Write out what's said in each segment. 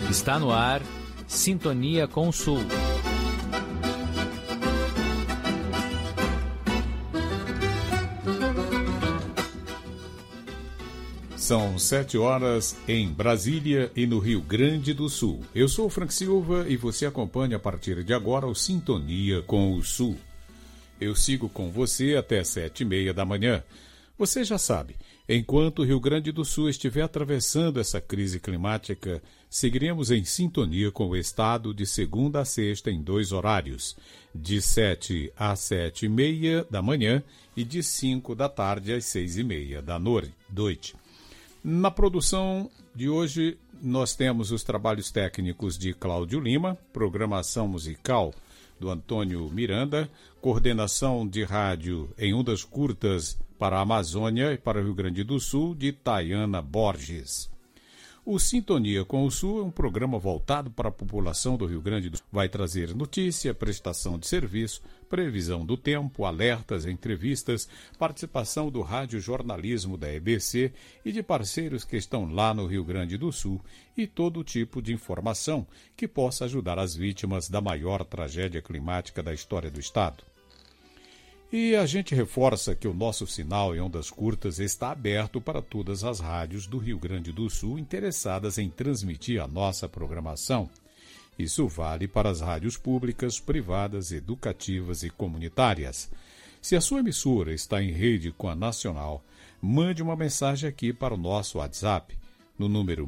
Está no ar, Sintonia com o Sul. São 7 horas em Brasília e no Rio Grande do Sul. Eu sou o Frank Silva e você acompanha a partir de agora o Sintonia com o Sul. Eu sigo com você até 7h30 da manhã. Você já sabe, enquanto o Rio Grande do Sul estiver atravessando essa crise climática, seguiremos em sintonia com o estado de segunda a sexta em 2 horários, de 7 às 7h30 da manhã e de 5 da tarde às 6h30 da noite. Na produção de hoje, nós temos os trabalhos técnicos de Cláudio Lima, programação musical do Antônio Miranda, coordenação de rádio em ondas curtas para a Amazônia e para o Rio Grande do Sul, de Tayana Borges. O Sintonia com o Sul é um programa voltado para a população do Rio Grande do Sul. Vai trazer notícia, prestação de serviço, previsão do tempo, alertas, entrevistas, participação do rádio-jornalismo da EBC e de parceiros que estão lá no Rio Grande do Sul e todo tipo de informação que possa ajudar as vítimas da maior tragédia climática da história do Estado. E a gente reforça que o nosso sinal em ondas curtas está aberto para todas as rádios do Rio Grande do Sul interessadas em transmitir a nossa programação. Isso vale para as rádios públicas, privadas, educativas e comunitárias. Se a sua emissora está em rede com a Nacional, mande uma mensagem aqui para o nosso WhatsApp, no número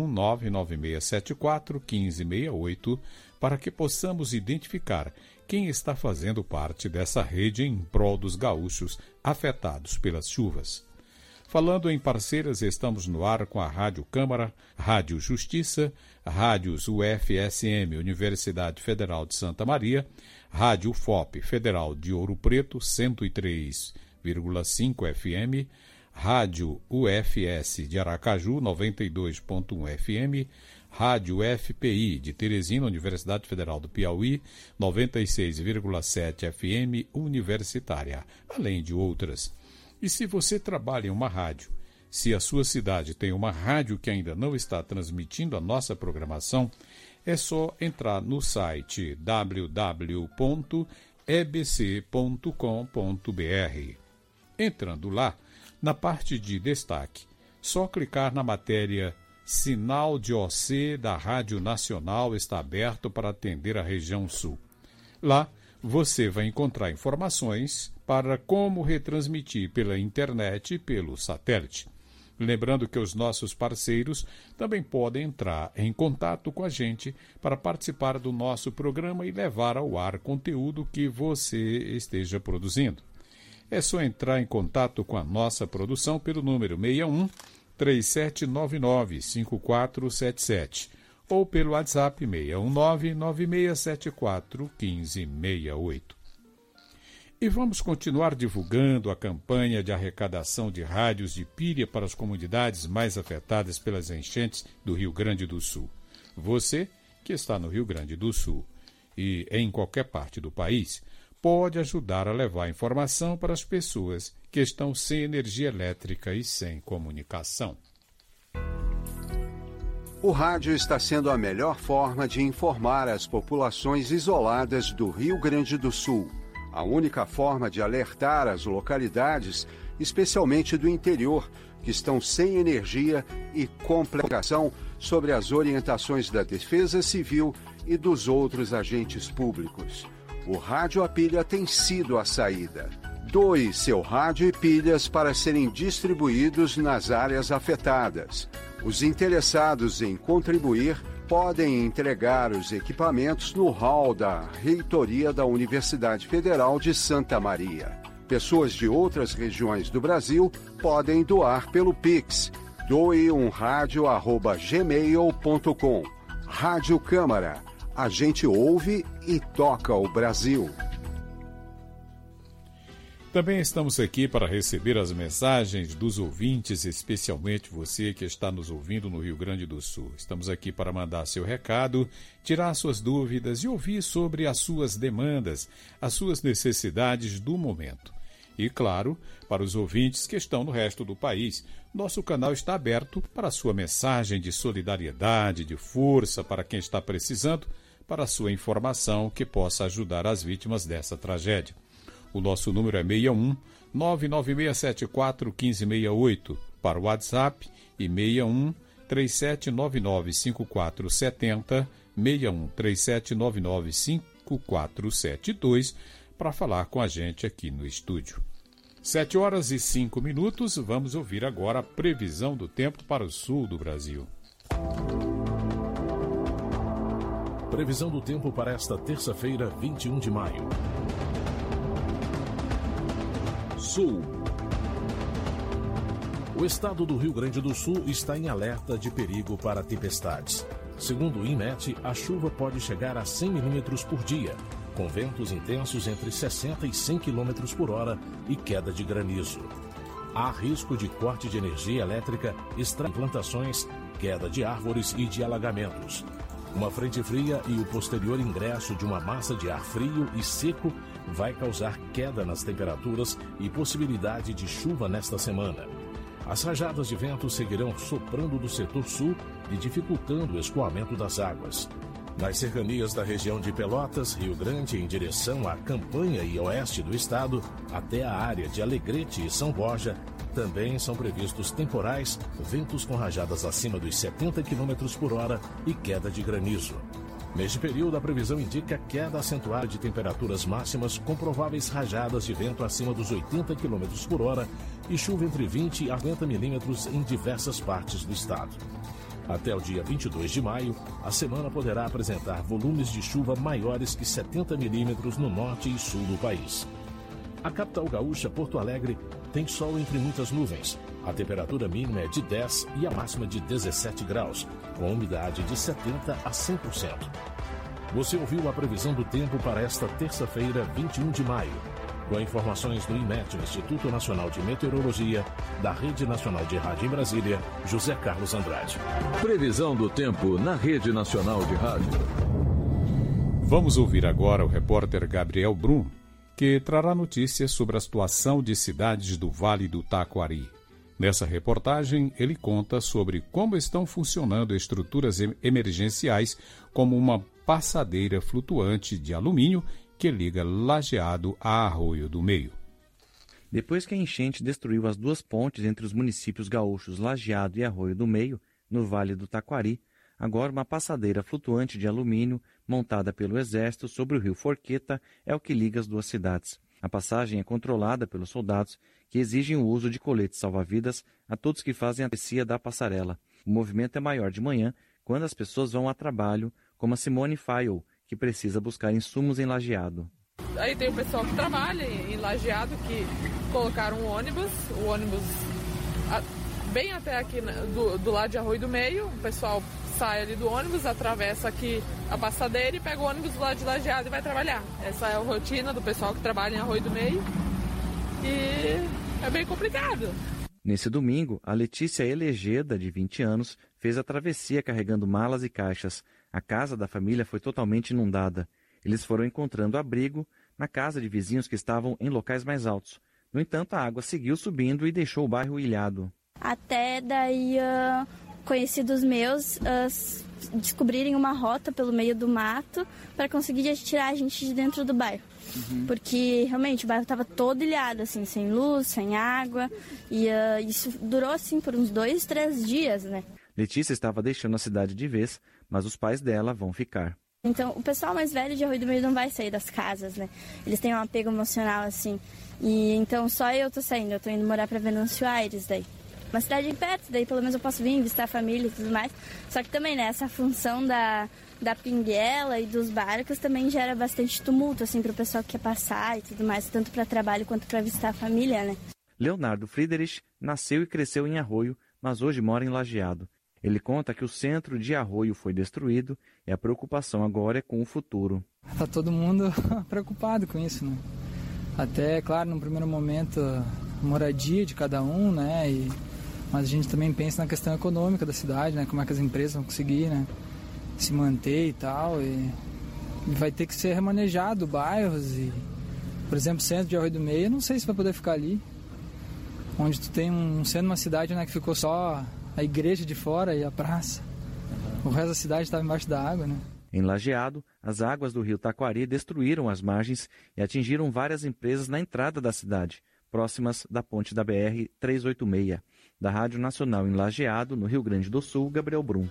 61996741568, para que possamos identificar quem está fazendo parte dessa rede em prol dos gaúchos afetados pelas chuvas. Falando em parceiras, estamos no ar com a Rádio Câmara, Rádio Justiça, Rádios UFSM, Universidade Federal de Santa Maria, Rádio FOP Federal de Ouro Preto, 103,5 FM, Rádio UFS de Aracaju, 92,1 FM, Rádio FPI de Teresina, Universidade Federal do Piauí, 96,7 FM Universitária, além de outras. E se você trabalha em uma rádio, se a sua cidade tem uma rádio que ainda não está transmitindo a nossa programação, é só entrar no site www.ebc.com.br. Entrando lá, na parte de destaque, só clicar na matéria Sinal de OC da Rádio Nacional está aberto para atender a região sul. Lá, você vai encontrar informações para como retransmitir pela internet e pelo satélite. Lembrando que os nossos parceiros também podem entrar em contato com a gente para participar do nosso programa e levar ao ar conteúdo que você esteja produzindo. É só entrar em contato com a nossa produção pelo número 61-3799-5477 ou pelo WhatsApp 619-9674-1568. E vamos continuar divulgando a campanha de arrecadação de rádios de pilha para as comunidades mais afetadas pelas enchentes do Rio Grande do Sul. Você, que está no Rio Grande do Sul e em qualquer parte do país, pode ajudar a levar informação para as pessoas que estão sem energia elétrica e sem comunicação. O rádio está sendo a melhor forma de informar as populações isoladas do Rio Grande do Sul. A única forma de alertar as localidades, especialmente do interior, que estão sem energia e comunicação sobre as orientações da Defesa Civil e dos outros agentes públicos. O rádio a pilha tem sido a saída. Doe seu rádio e pilhas para serem distribuídos nas áreas afetadas. Os interessados em contribuir podem entregar os equipamentos no hall da Reitoria da Universidade Federal de Santa Maria. Pessoas de outras regiões do Brasil podem doar pelo Pix. doeumradio@gmail.com. Rádio Câmara. A gente ouve e toca o Brasil. Também estamos aqui para receber as mensagens dos ouvintes, especialmente você que está nos ouvindo no Rio Grande do Sul. Estamos aqui para mandar seu recado, tirar suas dúvidas e ouvir sobre as suas demandas, as suas necessidades do momento. E, claro, para os ouvintes que estão no resto do país, nosso canal está aberto para a sua mensagem de solidariedade, de força para quem está precisando, para a sua informação que possa ajudar as vítimas dessa tragédia. O nosso número é 61 99674 1568 para o WhatsApp e 61 3799 5470, 61 3799 5472 para falar com a gente aqui no estúdio. 7h05, vamos ouvir agora a previsão do tempo para o sul do Brasil. Previsão do tempo para esta terça-feira, 21 de maio. Sul. O estado do Rio Grande do Sul está em alerta de perigo para tempestades. Segundo o INMET, a chuva pode chegar a 100 milímetros por dia, com ventos intensos entre 60 e 100 km por hora e queda de granizo. Há risco de corte de energia elétrica, plantações, queda de árvores e de alagamentos. Uma frente fria e o posterior ingresso de uma massa de ar frio e seco vai causar queda nas temperaturas e possibilidade de chuva nesta semana. As rajadas de vento seguirão soprando do setor sul e dificultando o escoamento das águas. Nas cercanias da região de Pelotas, Rio Grande, em direção à campanha e oeste do estado, até a área de Alegrete e São Borja, também são previstos temporais, ventos com rajadas acima dos 70 km por hora e queda de granizo. Neste período, a previsão indica queda acentuada de temperaturas máximas com prováveis rajadas de vento acima dos 80 km por hora e chuva entre 20 e 40 milímetros em diversas partes do estado. Até o dia 22 de maio, a semana poderá apresentar volumes de chuva maiores que 70 milímetros no norte e sul do país. A capital gaúcha, Porto Alegre, tem sol entre muitas nuvens. A temperatura mínima é de 10 e a máxima de 17 graus, com umidade de 70% a 100%. Você ouviu a previsão do tempo para esta terça-feira, 21 de maio. Com informações do INMET, Instituto Nacional de Meteorologia, da Rede Nacional de Rádio em Brasília, José Carlos Andrade. Previsão do tempo na Rede Nacional de Rádio. Vamos ouvir agora o repórter Gabriel Brum, que trará notícias sobre a situação de cidades do Vale do Taquari. Nessa reportagem, ele conta sobre como estão funcionando estruturas emergenciais, como uma passadeira flutuante de alumínio que liga Lajeado a Arroio do Meio. Depois que a enchente destruiu as duas pontes entre os municípios gaúchos Lajeado e Arroio do Meio, no Vale do Taquari, agora uma passadeira flutuante de alumínio montada pelo Exército sobre o rio Forqueta é o que liga as duas cidades. A passagem é controlada pelos soldados, que exigem o uso de coletes salva-vidas a todos que fazem a travessia da passarela. O movimento é maior de manhã, quando as pessoas vão a trabalho, como a Simone Fayol, que precisa buscar insumos em Lajeado. Aí tem o pessoal que trabalha em Lajeado, que colocaram o ônibus bem até aqui do lado de Arroio do Meio. O pessoal sai ali do ônibus, atravessa aqui a passadeira e pega o ônibus do lado de Lajeado e vai trabalhar. Essa é a rotina do pessoal que trabalha em Arroio do Meio e é bem complicado. Nesse domingo, a Letícia Elegeda, de 20 anos, fez a travessia carregando malas e caixas. A casa da família foi totalmente inundada. Eles foram encontrando abrigo na casa de vizinhos que estavam em locais mais altos. No entanto, a água seguiu subindo e deixou o bairro ilhado. Até daí, conhecidos meus descobrirem uma rota pelo meio do mato para conseguir tirar a gente de dentro do bairro. Porque realmente o bairro estava todo ilhado, assim, sem luz, sem água. E isso durou assim por uns 2, 3 dias, né? Letícia estava deixando a cidade de vez, mas os pais dela vão ficar. Então, o pessoal mais velho de Arroio do Meio não vai sair das casas, né? Eles têm um apego emocional, assim. E então só eu tô saindo, eu tô indo morar para Venâncio Aires daí. Uma cidade perto, daí pelo menos eu posso vir visitar a família e tudo mais. Só que também, né, essa função da pinguela e dos barcos também gera bastante tumulto, assim, pro pessoal que quer passar e tudo mais, tanto para trabalho quanto para visitar a família, né? Leonardo Friedrich nasceu e cresceu em Arroio, mas hoje mora em Lajeado. Ele conta que o centro de Arroio foi destruído e a preocupação agora é com o futuro. Tá todo mundo preocupado com isso, né? Até, claro, no primeiro momento, a moradia de cada um, né? Mas a gente também pensa na questão econômica da cidade, né? Como é que as empresas vão conseguir, né, se manter e tal. E vai ter que ser remanejado bairros e Por exemplo, centro de Arroio do Meio, eu não sei se vai poder ficar ali. Onde tu tem um centro de uma cidade, né, que ficou só a igreja de fora e a praça. O resto da cidade estava embaixo da água, né? Em Lajeado, as águas do rio Taquari destruíram as margens e atingiram várias empresas na entrada da cidade, próximas da ponte da BR-386. Da Rádio Nacional em Lajeado, no Rio Grande do Sul, Gabriel Brum.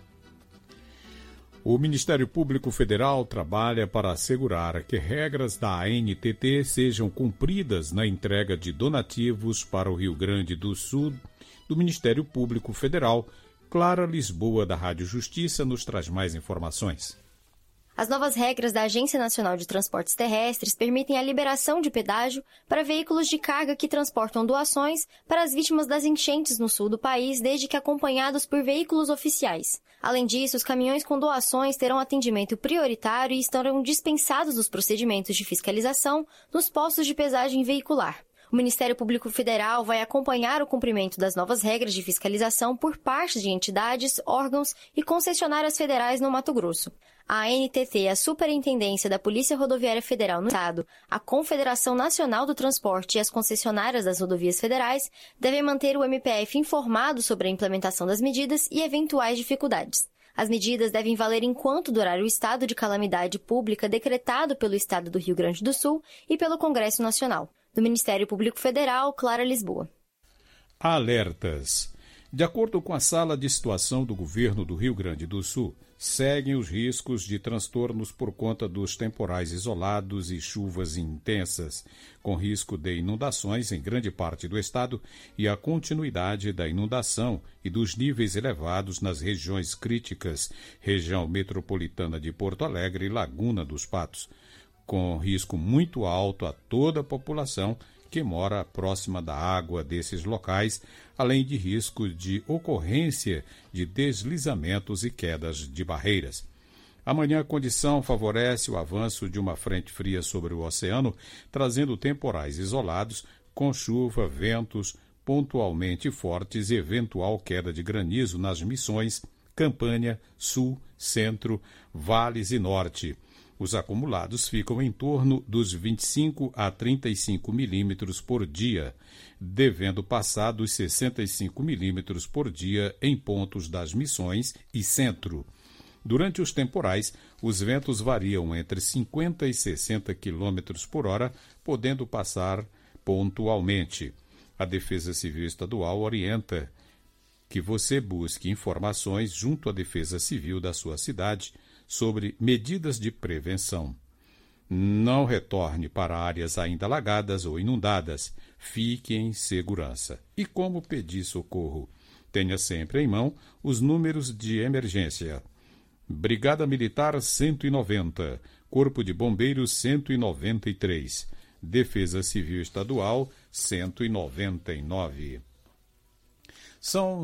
O Ministério Público Federal trabalha para assegurar que regras da ANTT sejam cumpridas na entrega de donativos para o Rio Grande do Sul. Do Ministério Público Federal, Clara Lisboa, da Rádio Justiça, nos traz mais informações. As novas regras da Agência Nacional de Transportes Terrestres permitem a liberação de pedágio para veículos de carga que transportam doações para as vítimas das enchentes no sul do país, desde que acompanhados por veículos oficiais. Além disso, os caminhões com doações terão atendimento prioritário e estarão dispensados dos procedimentos de fiscalização nos postos de pesagem veicular. O Ministério Público Federal vai acompanhar o cumprimento das novas regras de fiscalização por parte de entidades, órgãos e concessionárias federais no Mato Grosso. A ANTT, a Superintendência da Polícia Rodoviária Federal no Estado, a Confederação Nacional do Transporte e as concessionárias das rodovias federais devem manter o MPF informado sobre a implementação das medidas e eventuais dificuldades. As medidas devem valer enquanto durar o estado de calamidade pública decretado pelo Estado do Rio Grande do Sul e pelo Congresso Nacional. Do Ministério Público Federal, Clara Lisboa. Alertas. De acordo com a Sala de Situação do Governo do Rio Grande do Sul, seguem os riscos de transtornos por conta dos temporais isolados e chuvas intensas, com risco de inundações em grande parte do estado e a continuidade da inundação e dos níveis elevados nas regiões críticas, região metropolitana de Porto Alegre e Laguna dos Patos, com risco muito alto a toda a população que mora próxima da água desses locais, além de risco de ocorrência de deslizamentos e quedas de barreiras. Amanhã a condição favorece o avanço de uma frente fria sobre o oceano, trazendo temporais isolados, com chuva, ventos pontualmente fortes e eventual queda de granizo nas Missões, Campanha, Sul, Centro, Vales e Norte. Os acumulados ficam em torno dos 25 a 35 milímetros por dia, devendo passar dos 65 milímetros por dia em pontos das Missões e Centro. Durante os temporais, os ventos variam entre 50 e 60 quilômetros por hora, podendo passar pontualmente. A Defesa Civil Estadual orienta que você busque informações junto à Defesa Civil da sua cidade sobre medidas de prevenção. Não retorne para áreas ainda alagadas ou inundadas. Fique em segurança. E como pedir socorro? Tenha sempre em mão os números de emergência. Brigada Militar 190, Corpo de Bombeiros 193, Defesa Civil Estadual 199. São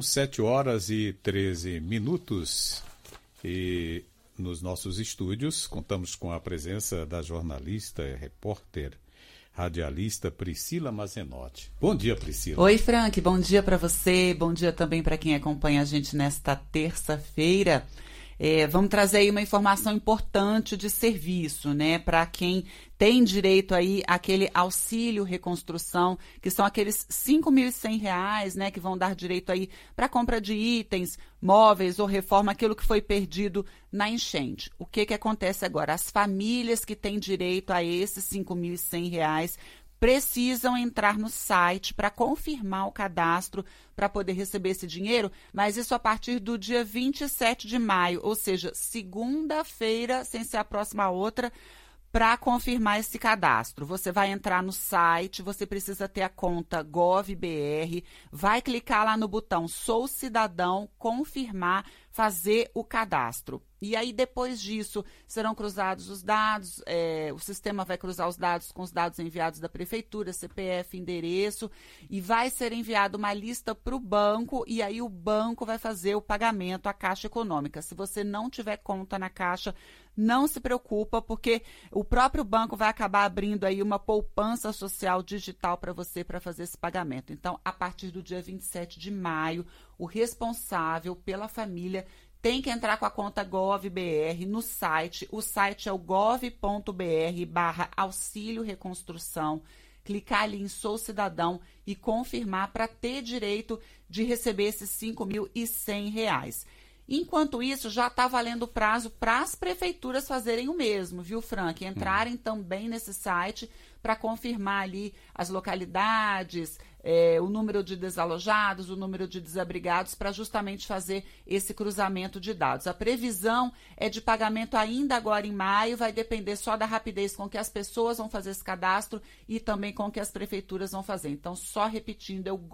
7h13 e nos nossos estúdios contamos com a presença da jornalista, repórter, radialista Priscila Mazenotti. Bom dia, Priscila. Oi, Frank, bom dia para você, bom dia também para quem acompanha a gente nesta terça-feira. Vamos trazer aí uma informação importante de serviço, né, para quem tem direito aí àquele auxílio reconstrução, que são aqueles R$ 5.100, né, que vão dar direito aí para compra de itens, móveis ou reforma, aquilo que foi perdido na enchente. O que acontece agora? As famílias que têm direito a esses R$ 5.100 precisam entrar no site para confirmar o cadastro para poder receber esse dinheiro, mas isso a partir do dia 27 de maio, ou seja, segunda-feira, sem ser a próxima outra, para confirmar esse cadastro. Você vai entrar no site, você precisa ter a conta GovBR, vai clicar lá no botão Sou Cidadão, confirmar, fazer o cadastro. E aí, depois disso, serão cruzados os dados, o sistema vai cruzar os dados com os dados enviados da prefeitura, CPF, endereço, e vai ser enviada uma lista para o banco, e aí o banco vai fazer o pagamento à Caixa Econômica. Se você não tiver conta na Caixa, não se preocupa, porque o próprio banco vai acabar abrindo aí uma poupança social digital para você para fazer esse pagamento. Então, a partir do dia 27 de maio, o responsável pela família tem que entrar com a conta GovBR no site. O site é o gov.br/auxílio reconstrução. Clicar ali em Sou Cidadão e confirmar para ter direito de receber esses R$ 5.100. Enquanto isso, já está valendo o prazo para as prefeituras fazerem o mesmo, viu, Frank? Entrarem também nesse site para confirmar ali as localidades, o número de desalojados, o número de desabrigados, para justamente fazer esse cruzamento de dados. A previsão é de pagamento ainda agora em maio, vai depender só da rapidez com que as pessoas vão fazer esse cadastro e também com que as prefeituras vão fazer. Então, só repetindo, é o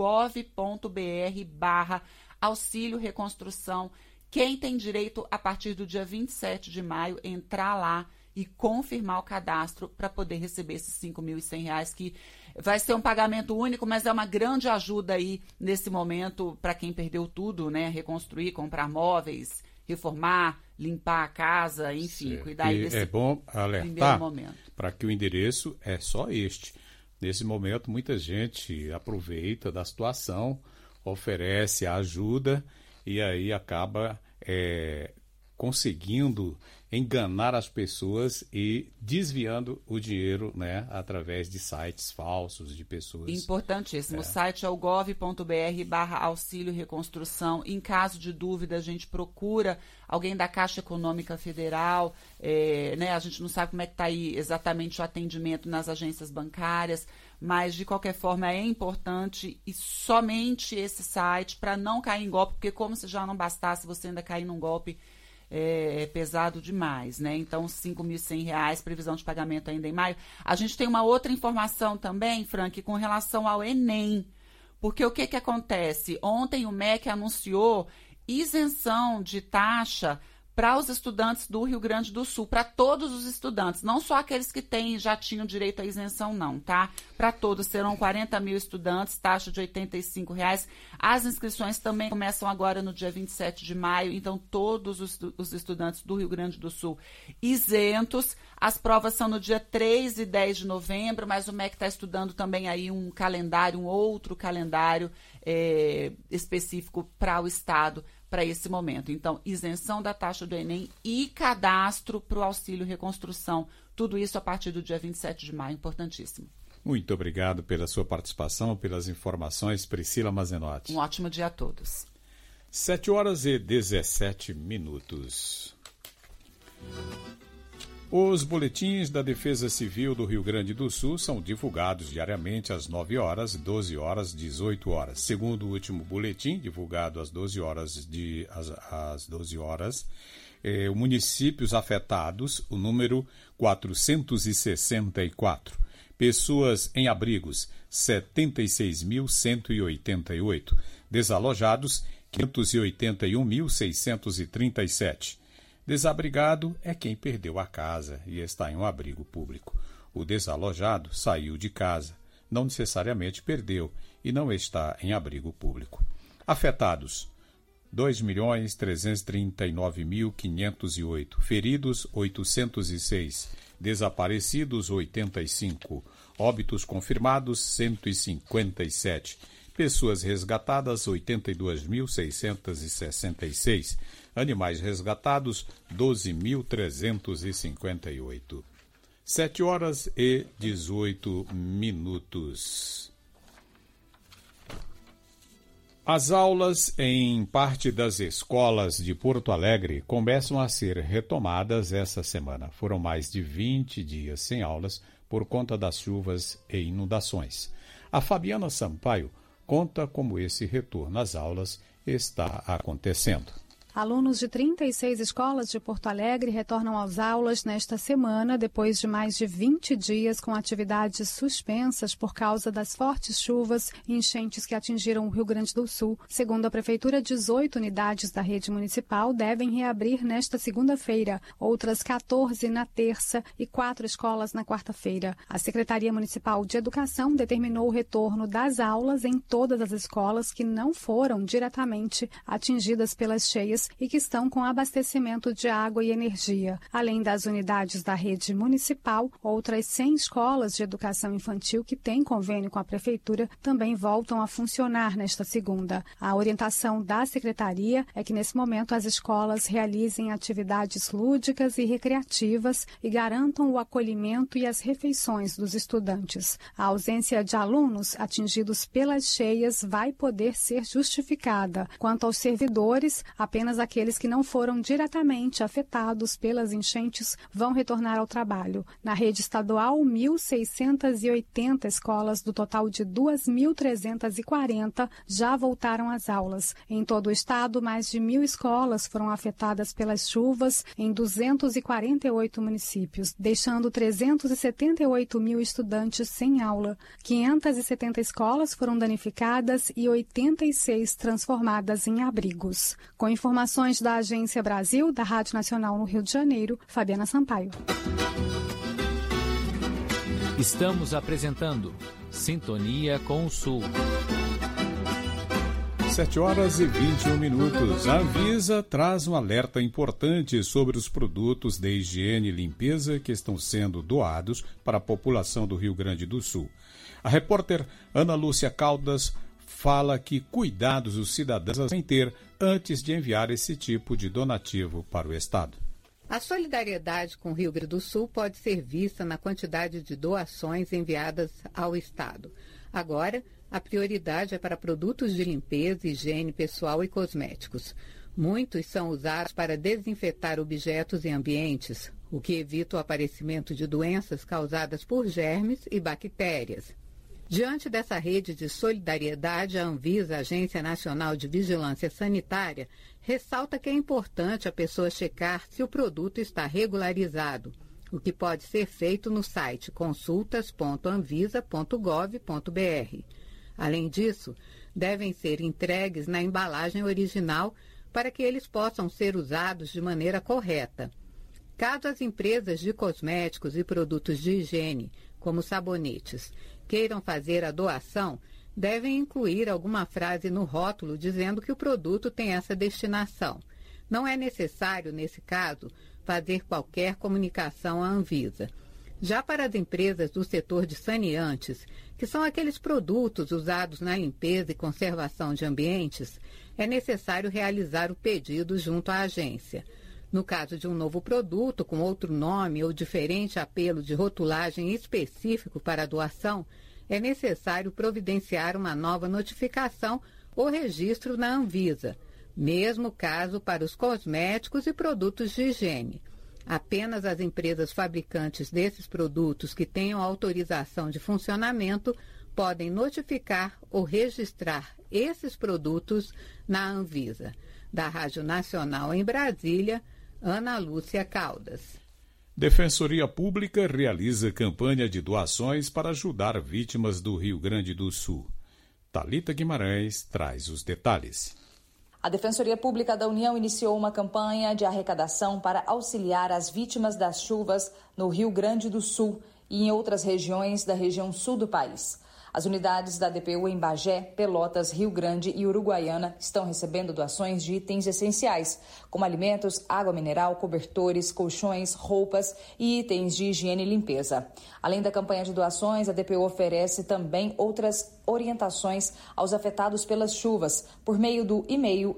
gov.br/auxílio reconstrução. Quem tem direito, a partir do dia 27 de maio, entrar lá e confirmar o cadastro para poder receber esses R$ 5.100, que vai ser um pagamento único, mas é uma grande ajuda aí nesse momento para quem perdeu tudo, né? Reconstruir, comprar móveis, reformar, limpar a casa, enfim, certo. Cuidar aí desse bom alertar primeiro momento. Para que o endereço é só este. Nesse momento, muita gente aproveita da situação, oferece a ajuda e aí acaba conseguindo enganar as pessoas e desviando o dinheiro, né, através de sites falsos de pessoas. Importantíssimo. O site é o gov.br/auxílio reconstrução. Em caso de dúvida, a gente procura alguém da Caixa Econômica Federal, né? A gente não sabe como é que está aí exatamente o atendimento nas agências bancárias, mas de qualquer forma é importante e somente esse site para não cair em golpe, porque como se já não bastasse você ainda cair num golpe pesado demais, né? Então, R$ 5.100, previsão de pagamento ainda em maio. A gente tem uma outra informação também, Frank, com relação ao Enem, porque o que acontece? Ontem o MEC anunciou isenção de taxa para os estudantes do Rio Grande do Sul, para todos os estudantes, não só aqueles que já tinham direito à isenção, não, tá? Para todos, serão 40 mil estudantes, taxa de R$ 85. As inscrições também começam agora no dia 27 de maio, então todos os estudantes do Rio Grande do Sul isentos. As provas são no dia 3 e 10 de novembro, mas o MEC está estudando também aí um outro calendário específico para o Estado, para esse momento. Então, isenção da taxa do Enem e cadastro para o auxílio reconstrução. Tudo isso a partir do dia 27 de maio, importantíssimo. Muito obrigado pela sua participação, pelas informações, Priscila Mazenotti. Um ótimo dia a todos. 7h17. Os boletins da Defesa Civil do Rio Grande do Sul são divulgados diariamente às 9 horas, 12 horas, 18 horas. Segundo o último boletim, divulgado às 12 horas, municípios afetados, o número 464. Pessoas em abrigos, 76.188. Desalojados, 581.637. Desabrigado é quem perdeu a casa e está em um abrigo público. O desalojado saiu de casa, não necessariamente perdeu e não está em abrigo público. Afetados, 2.339.508. Feridos, 806. Desaparecidos, 85. Óbitos confirmados, 157. Pessoas resgatadas, 82.666. Animais resgatados, 12.358. 7h18. As aulas em parte das escolas de Porto Alegre começam a ser retomadas essa semana. Foram mais de 20 dias sem aulas por conta das chuvas e inundações. A Fabiana Sampaio conta como esse retorno às aulas está acontecendo. Alunos de 36 escolas de Porto Alegre retornam às aulas nesta semana, depois de mais de 20 dias com atividades suspensas por causa das fortes chuvas e enchentes que atingiram o Rio Grande do Sul. Segundo a Prefeitura, 18 unidades da rede municipal devem reabrir nesta segunda-feira, outras 14 na terça e 4 escolas na quarta-feira. A Secretaria Municipal de Educação determinou o retorno das aulas em todas as escolas que não foram diretamente atingidas pelas cheias escolares e que estão com abastecimento de água e energia. Além das unidades da rede municipal, outras 100 escolas de educação infantil que têm convênio com a Prefeitura também voltam a funcionar nesta segunda. A orientação da Secretaria é que, nesse momento, as escolas realizem atividades lúdicas e recreativas e garantam o acolhimento e as refeições dos estudantes. A ausência de alunos atingidos pelas cheias vai poder ser justificada. Quanto aos servidores, apenas aqueles que não foram diretamente afetados pelas enchentes vão retornar ao trabalho. Na rede estadual, 1.680 escolas do total de 2.340 já voltaram às aulas. Em todo o estado, mais de 1.000 escolas foram afetadas pelas chuvas em 248 municípios, deixando 378 mil estudantes sem aula. 570 escolas foram danificadas e 86 transformadas em abrigos. Com informações da Agência Brasil, da Rádio Nacional no Rio de Janeiro, Fabiana Sampaio. Estamos apresentando Sintonia com o Sul. 7h21. A Anvisa traz um alerta importante sobre os produtos de higiene e limpeza que estão sendo doados para a população do Rio Grande do Sul. A repórter Ana Lúcia Caldas fala que cuidados os cidadãos devem ter antes de enviar esse tipo de donativo para o Estado. A solidariedade com o Rio Grande do Sul pode ser vista na quantidade de doações enviadas ao Estado. Agora, a prioridade é para produtos de limpeza, higiene pessoal e cosméticos. Muitos são usados para desinfetar objetos e ambientes, o que evita o aparecimento de doenças causadas por germes e bactérias. Diante dessa rede de solidariedade, a Anvisa, Agência Nacional de Vigilância Sanitária, ressalta que é importante a pessoa checar se o produto está regularizado, o que pode ser feito no site consultas.anvisa.gov.br. Além disso, devem ser entregues na embalagem original para que eles possam ser usados de maneira correta. Caso as empresas de cosméticos e produtos de higiene, como sabonetes, queiram fazer a doação, devem incluir alguma frase no rótulo dizendo que o produto tem essa destinação. Não é necessário, nesse caso, fazer qualquer comunicação à Anvisa. Já para as empresas do setor de saneantes, que são aqueles produtos usados na limpeza e conservação de ambientes, é necessário realizar o pedido junto à agência. No caso de um novo produto com outro nome ou diferente apelo de rotulagem específico para a doação, é necessário providenciar uma nova notificação ou registro na Anvisa, mesmo caso para os cosméticos e produtos de higiene. Apenas as empresas fabricantes desses produtos que tenham autorização de funcionamento podem notificar ou registrar esses produtos na Anvisa. Da Rádio Nacional em Brasília, Ana Lúcia Caldas. Defensoria Pública realiza campanha de doações para ajudar vítimas do Rio Grande do Sul. Thalita Guimarães traz os detalhes. A Defensoria Pública da União iniciou uma campanha de arrecadação para auxiliar as vítimas das chuvas no Rio Grande do Sul e em outras regiões da região sul do país. As unidades da DPU em Bagé, Pelotas, Rio Grande e Uruguaiana estão recebendo doações de itens essenciais, como alimentos, água mineral, cobertores, colchões, roupas e itens de higiene e limpeza. Além da campanha de doações, a DPU oferece também outras orientações aos afetados pelas chuvas por meio do e-mail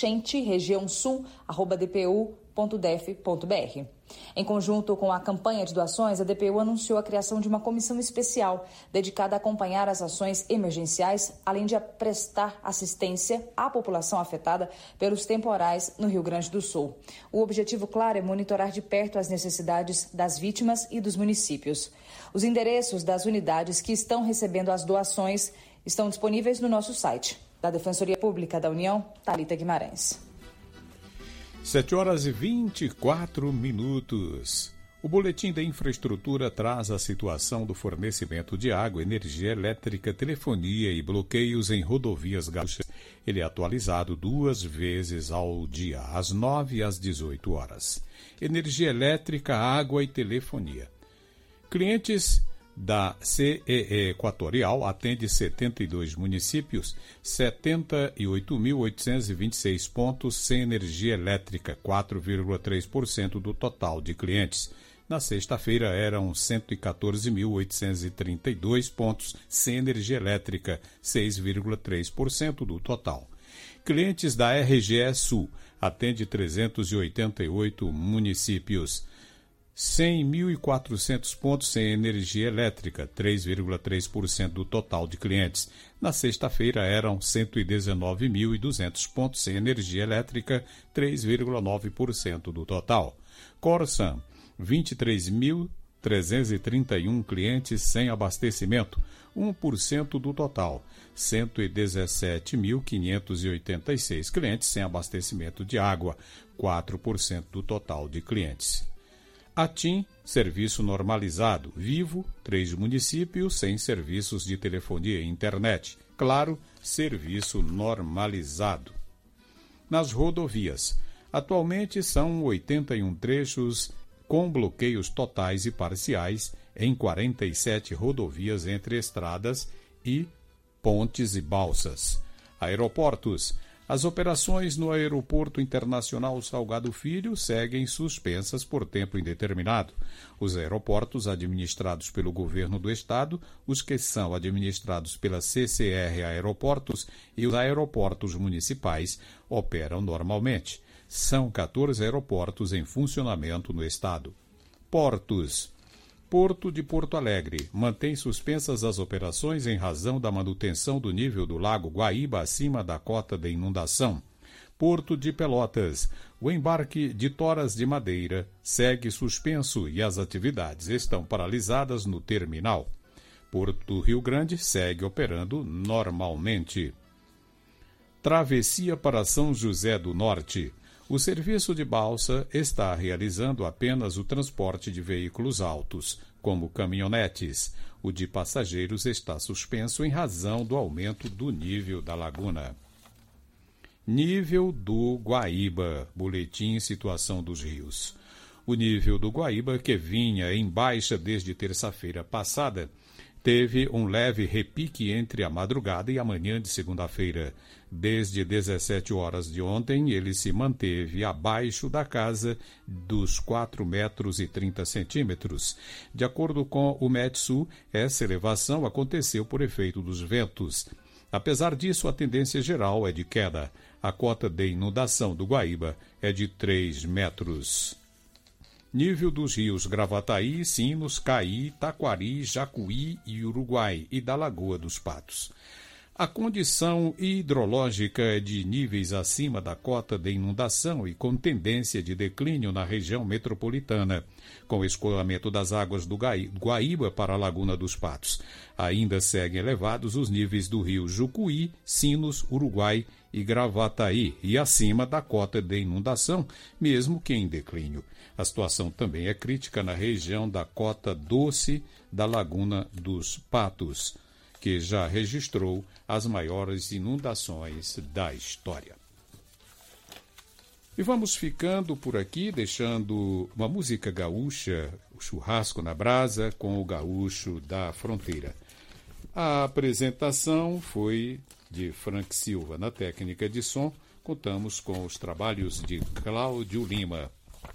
enchente-região-sul@dpu.def.br. Em conjunto com a campanha de doações, a DPU anunciou a criação de uma comissão especial dedicada a acompanhar as ações emergenciais, além de prestar assistência à população afetada pelos temporais no Rio Grande do Sul. O objetivo, claro, é monitorar de perto as necessidades das vítimas e dos municípios. Os endereços das unidades que estão recebendo as doações estão disponíveis no nosso site. Da Defensoria Pública da União, Thalita Guimarães. 7h24. O Boletim da Infraestrutura traz a situação do fornecimento de água, energia elétrica, telefonia e bloqueios em rodovias gaúchas. Ele é atualizado 2 vezes ao dia, às 9 e às 18 horas. Energia elétrica, água e telefonia. Clientes da CEE Equatorial atende 72 municípios, 78.826 pontos sem energia elétrica, 4,3% do total de clientes. Na sexta-feira eram 114.832 pontos sem energia elétrica, 6,3% do total. Clientes da RGE Sul atende 388 municípios, 100.400 pontos sem energia elétrica, 3,3% do total de clientes. Na sexta-feira eram 119.200 pontos sem energia elétrica, 3,9% do total. Corsan, 23.331 clientes sem abastecimento, 1% do total. 117.586 clientes sem abastecimento de água, 4% do total de clientes. Atim, serviço normalizado. Vivo, 3 municípios sem serviços de telefonia e internet. Claro, serviço normalizado. Nas rodovias, atualmente são 81 trechos com bloqueios totais e parciais em 47 rodovias entre estradas e pontes e balsas. Aeroportos. As operações no Aeroporto Internacional Salgado Filho seguem suspensas por tempo indeterminado. Os aeroportos administrados pelo Governo do Estado, os que são administrados pela CCR Aeroportos e os aeroportos municipais operam normalmente. São 14 aeroportos em funcionamento no Estado. Portos. Porto de Porto Alegre mantém suspensas as operações em razão da manutenção do nível do Lago Guaíba acima da cota de inundação. Porto de Pelotas. O embarque de toras de madeira segue suspenso e as atividades estão paralisadas no terminal. Porto do Rio Grande segue operando normalmente. Travessia para São José do Norte. O serviço de balsa está realizando apenas o transporte de veículos altos, como caminhonetes. O de passageiros está suspenso em razão do aumento do nível da laguna. Nível do Guaíba. Boletim Situação dos Rios. O nível do Guaíba, que vinha em baixa desde terça-feira passada, teve um leve repique entre a madrugada e a manhã de segunda-feira. Desde 17 horas de ontem, ele se manteve abaixo da casa dos 4,30 metros. De acordo com o Metsul, essa elevação aconteceu por efeito dos ventos. Apesar disso, a tendência geral é de queda. A cota de inundação do Guaíba é de 3 metros. Nível dos rios Gravataí, Sinos, Caí, Taquari, Jacuí e Uruguai e da Lagoa dos Patos. A condição hidrológica é de níveis acima da cota de inundação e com tendência de declínio na região metropolitana, com o escoamento das águas do Guaíba para a Laguna dos Patos. Ainda seguem elevados os níveis do rio Jucuí, Sinos, Uruguai e Gravataí, e acima da cota de inundação, mesmo que em declínio. A situação também é crítica na região da cota doce da Laguna dos Patos, que já registrou as maiores inundações da história. E vamos ficando por aqui, deixando uma música gaúcha, o Churrasco na Brasa, com o Gaúcho da Fronteira. A apresentação foi de Frank Silva. Na técnica de som, contamos com os trabalhos de Cláudio Lima.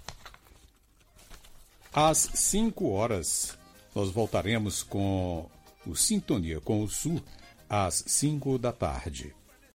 Às 5 horas, nós voltaremos com o Sintonia com o Sul, às 5 da tarde.